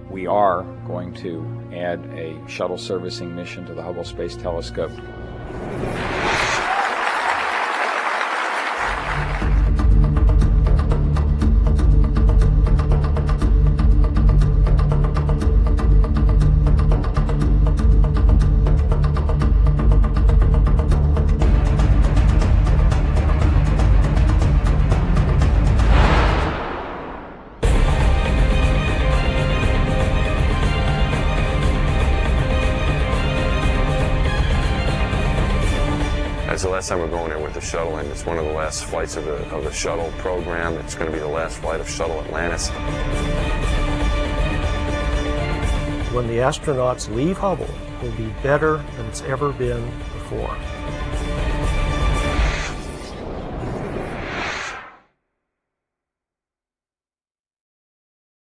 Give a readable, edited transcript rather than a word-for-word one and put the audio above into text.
We are going to add a shuttle servicing mission to the Hubble Space Telescope. It's the last time we're going there with the shuttle, and it's one of the last flights of the shuttle program. It's going to be the last flight of Shuttle Atlantis. When the astronauts leave Hubble, it will be better than it's ever been before.